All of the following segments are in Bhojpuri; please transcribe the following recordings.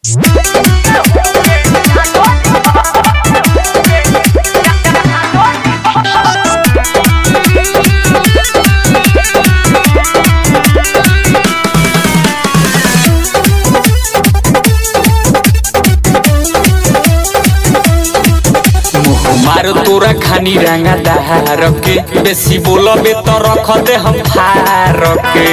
मारो तोरा खानी रंगा दहार के बेसी बोलबे तो रख दे हम फार के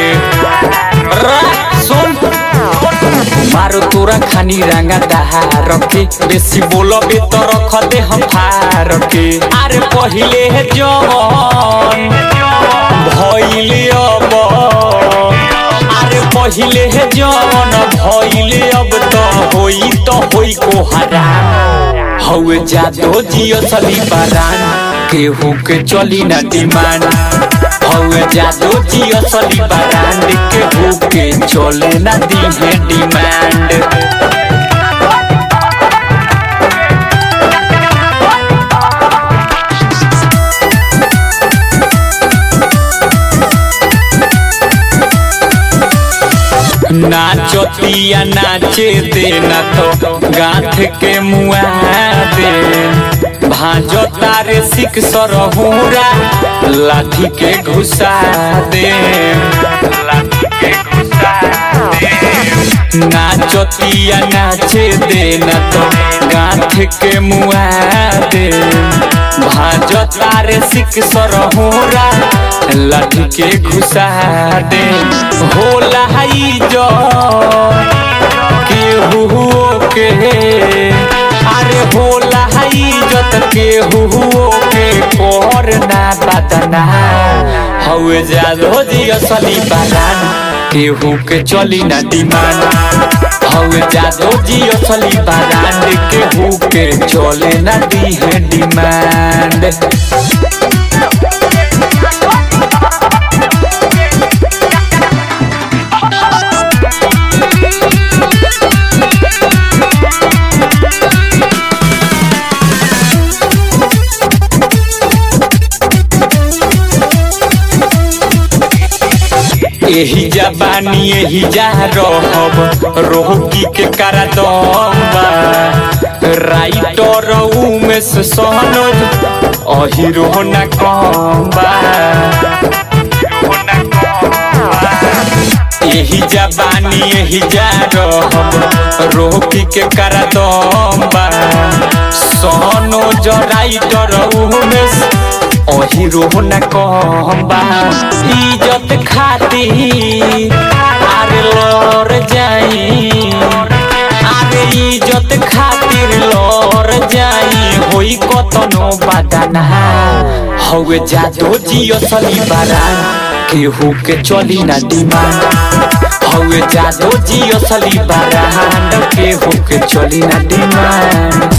सुन मारो तोरा खानी रंगा दहार के बेसी बोलबे तो रख दे हम फार के अरे पहिले जवन भइले अब अरे पहिले जवन भइले अब तो होई को हराम हवे जादो जियो सली बारान केहू के चली ना डिमांड हवे जादो जियो सली बारान केहू के चले ना दी है डिमांड। नाचतिया नाचे देना तो गांठ के मुआ दे भांजो तारे सिक सरहुरा लाठी के घुसा दे नाचतिया नाचे देना तो गांठ के मुआ दे भांजो तारे सिक सरहुरा लाठी के घुसा दे होला हाई जो केहू के अरे होला हाई जत केहू के करना बदना हवे जादो जी असली बारान केहू के चली ना डिमांड हवे जादो जी असली बारान केहू के चले ना दी है डिमांड। एही जबानी एही जा रहब रोहकी के करा दम्बा राइटर उमेश सोहनोज अहिरो ना कम्बा एही जबानी एही जा रहब रोहकी के करा दम्बा सोहनोज राइटर उमेश अहिरो न कहबा इज्जत खाती अरे लड़ जाई अरे इज्जत खातिर लड़ जाई होई कतनो बदना हवे जादो जियो सली बारान केहू के चली ना डिमांड हवे जादो जियो सली बारान केहू के चली ना डिमांड।